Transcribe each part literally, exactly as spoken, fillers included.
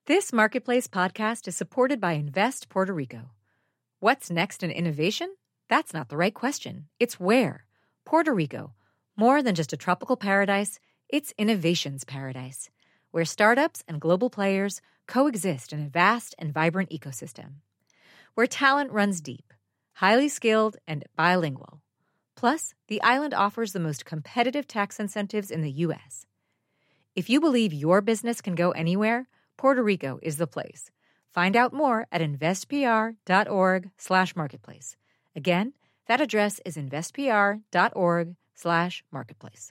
This Marketplace podcast is supported by Invest Puerto Rico. What's next in innovation? That's not the right question. It's where. Puerto Rico. More than just a tropical paradise, it's innovation's paradise, where startups and global players coexist in a vast and vibrant ecosystem. Where talent runs deep, highly skilled, and bilingual. Plus, the island offers the most competitive tax incentives in the U S. If you believe your business can go anywhere, Puerto Rico is the place. Find out more at investpr.org slash marketplace. Again, that address is investpr.org slash marketplace.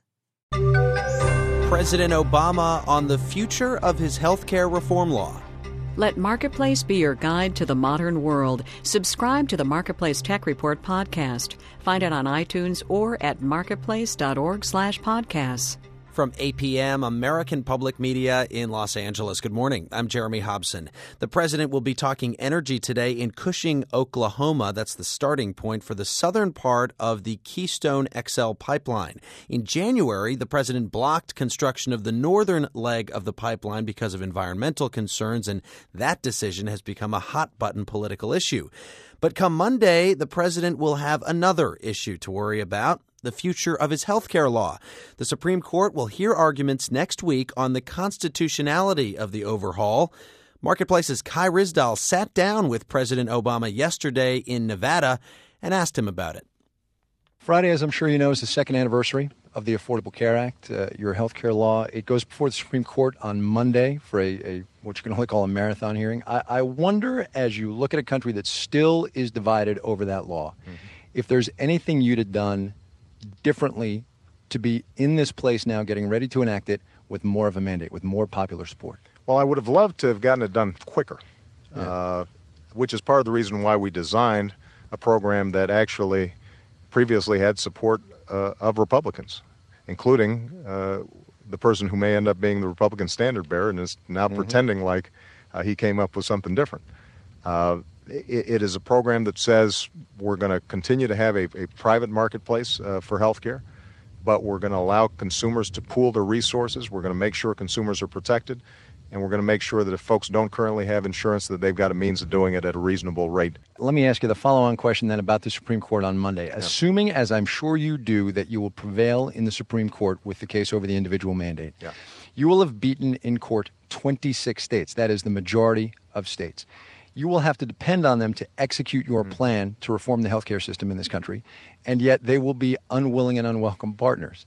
President Obama on the future of his health care reform law. Let Marketplace be your guide to the modern world. Subscribe to the Marketplace Tech Report podcast. Find it on iTunes or at marketplace.org slash podcasts. From A P M, American Public Media in Los Angeles. Good morning. I'm Jeremy Hobson. The president will be talking energy today in Cushing, Oklahoma. That's the starting point for the southern part of the Keystone X L pipeline. In January, the president blocked construction of the northern leg of the pipeline because of environmental concerns, and that decision has become a hot-button political issue. But come Monday, the president will have another issue to worry about: the future of his health care law. The Supreme Court will hear arguments next week on the constitutionality of the overhaul. Marketplace's Kai Ryssdal sat down with President Obama yesterday in Nevada and asked him about it. Friday, as I'm sure you know, is the second anniversary of the Affordable Care Act, uh, your health care law. It goes before the Supreme Court on Monday for a, a what you can only call a marathon hearing. I, I wonder, as you look at a country that still is divided over that law, mm-hmm. if there's anything you'd have done differently to be in this place now getting ready to enact it with more of a mandate, with more popular support? Well, I would have loved to have gotten it done quicker, yeah. uh, which is part of the reason why we designed a program that actually previously had support uh, of Republicans, including uh, the person who may end up being the Republican standard bearer and is now mm-hmm. pretending like uh, he came up with something different. Uh, it, it is a program that says we're going to continue to have a, a private marketplace uh, for health care, but we're going to allow consumers to pool their resources. We're going to make sure consumers are protected, and we're going to make sure that if folks don't currently have insurance, that they've got a means of doing it at a reasonable rate. Let me ask you the follow-on question then about the Supreme Court on Monday. Yeah. Assuming, as I'm sure you do, that you will prevail in the Supreme Court with the case over the individual mandate, yeah. you will have beaten in court twenty-six states. That is the majority of states. You will have to depend on them to execute your mm-hmm. plan to reform the healthcare system in this country, and yet they will be unwilling and unwelcome partners.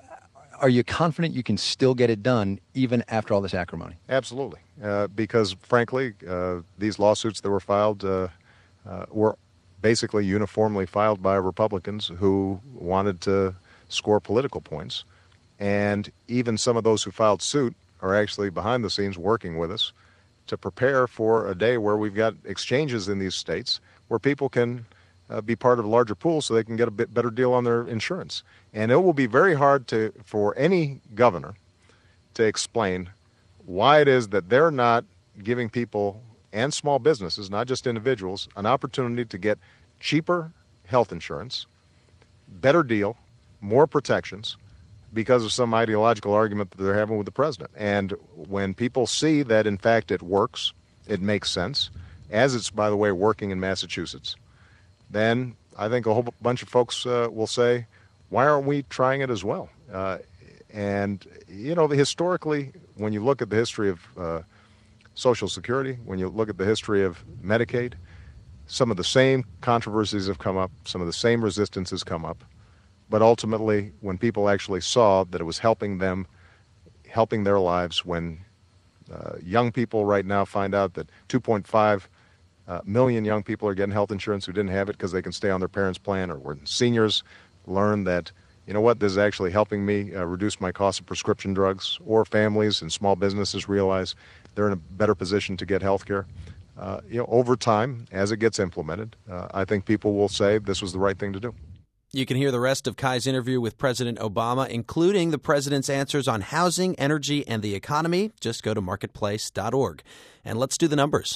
Are you confident you can still get it done even after all this acrimony? Absolutely, uh, because frankly, uh, these lawsuits that were filed uh, uh, were basically uniformly filed by Republicans who wanted to score political points. And even some of those who filed suit are actually behind the scenes working with us to prepare for a day where we've got exchanges in these states where people can uh, be part of a larger pool so they can get a bit better deal on their insurance. And it will be very hard to for any governor to explain why it is that they're not giving people and small businesses, not just individuals, an opportunity to get cheaper health insurance, better deal, more protections, because of some ideological argument that they're having with the president. And when people see that, in fact, it works, it makes sense, as it's, by the way, working in Massachusetts, then I think a whole bunch of folks uh, will say, why aren't we trying it as well? Uh, and, you know, historically, when you look at the history of uh, Social Security, when you look at the history of Medicaid, some of the same controversies have come up, some of the same resistance has come up. But ultimately, when people actually saw that it was helping them, helping their lives, when uh, young people right now find out that two point five uh, million young people are getting health insurance who didn't have it because they can stay on their parents' plan, or when seniors learn that, you know what, this is actually helping me uh, reduce my cost of prescription drugs, or families and small businesses realize they're in a better position to get health care. Uh, you know, over time, as it gets implemented, uh, I think people will say this was the right thing to do. You can hear the rest of Kai's interview with President Obama, including the president's answers on housing, energy, and the economy. Just go to marketplace dot org. And let's do the numbers.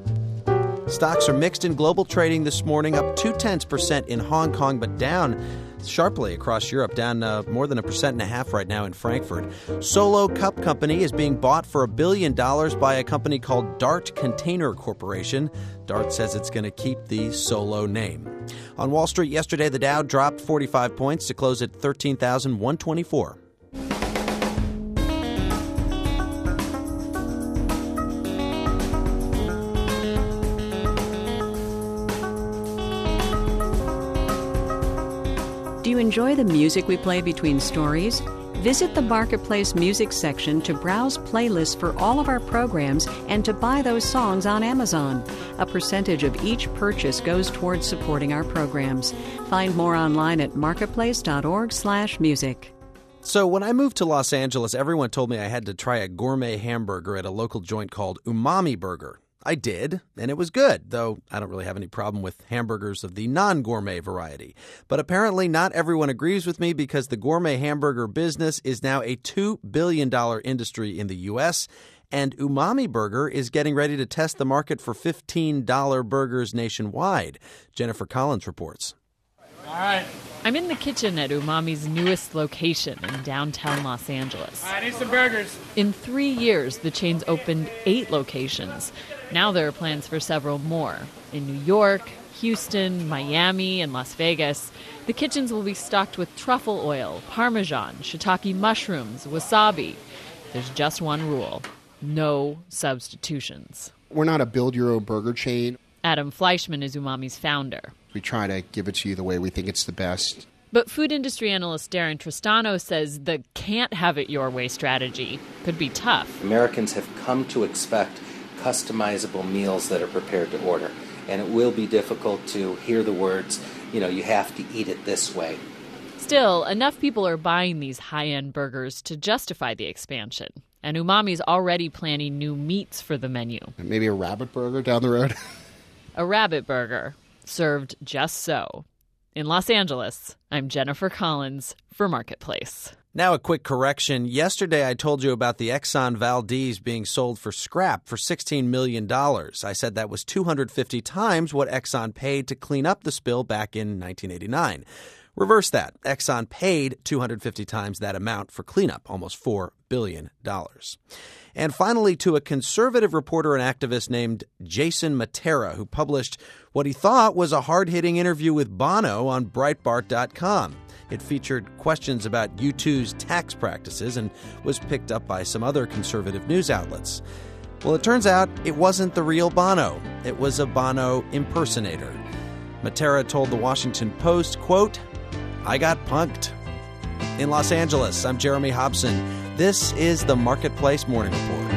Stocks are mixed in global trading this morning, up two tenths percent in Hong Kong, but down sharply across Europe, down uh, more than a percent and a half right now in Frankfurt. Solo Cup Company is being bought for a billion dollars by a company called Dart Container Corporation. Dart says it's going to keep the Solo name. On Wall Street yesterday, the Dow dropped forty-five points to close at thirteen thousand one hundred twenty-four. Do you enjoy the music we play between stories? Visit the Marketplace Music section to browse playlists for all of our programs and to buy those songs on Amazon. A percentage of each purchase goes towards supporting our programs. Find more online at marketplace.org slash music. So when I moved to Los Angeles, everyone told me I had to try a gourmet hamburger at a local joint called Umami Burger. I did, and it was good, though I don't really have any problem with hamburgers of the non-gourmet variety. But apparently not everyone agrees with me because the gourmet hamburger business is now a two billion dollars industry in the U S, and Umami Burger is getting ready to test the market for fifteen dollars burgers nationwide. Jennifer Collins reports. All right. I'm in the kitchen at Umami's newest location in downtown Los Angeles. I need some burgers. In three years, the chain's opened eight locations. Now there are plans for several more. In New York, Houston, Miami, and Las Vegas, the kitchens will be stocked with truffle oil, Parmesan, shiitake mushrooms, wasabi. There's just one rule: no substitutions. We're not a build-your-own burger chain. Adam Fleischman is Umami's founder. We try to give it to you the way we think it's the best. But food industry analyst Darren Tristano says the can't-have-it-your-way strategy could be tough. Americans have come to expect customizable meals that are prepared to order. And it will be difficult to hear the words, you know, you have to eat it this way. Still, enough people are buying these high-end burgers to justify the expansion. And Umami's already planning new meats for the menu. Maybe a rabbit burger down the road? A rabbit burger, served just so. In Los Angeles, I'm Jennifer Collins for Marketplace. Now a quick correction. Yesterday I told you about the Exxon Valdez being sold for scrap for sixteen million dollars. I said that was two hundred fifty times what Exxon paid to clean up the spill back in nineteen eighty-nine. Reverse that. Exxon paid two hundred fifty times that amount for cleanup, almost four billion dollars. And finally, to a conservative reporter and activist named Jason Matera, who published what he thought was a hard-hitting interview with Bono on Breitbart dot com. It featured questions about U two's tax practices and was picked up by some other conservative news outlets. Well, it turns out it wasn't the real Bono. It was a Bono impersonator. Matera told the Washington Post, quote, "I got punked." In Los Angeles, I'm Jeremy Hobson. This is the Marketplace Morning Report.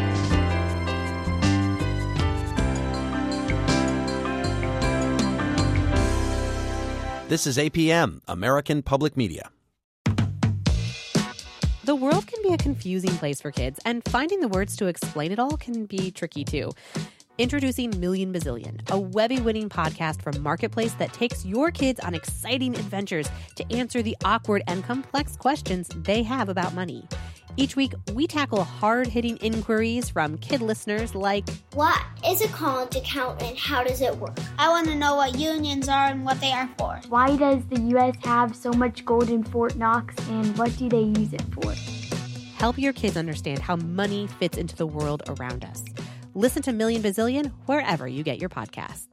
This is A P M, American Public Media. The world can be a confusing place for kids, and finding the words to explain it all can be tricky too. Introducing Million Bazillion, a Webby-winning podcast from Marketplace that takes your kids on exciting adventures to answer the awkward and complex questions they have about money. Each week, we tackle hard-hitting inquiries from kid listeners like, what is a college account and how does it work? I want to know what unions are and what they are for. Why does the U S have so much gold in Fort Knox and what do they use it for? Help your kids understand how money fits into the world around us. Listen to Million Bazillion wherever you get your podcasts.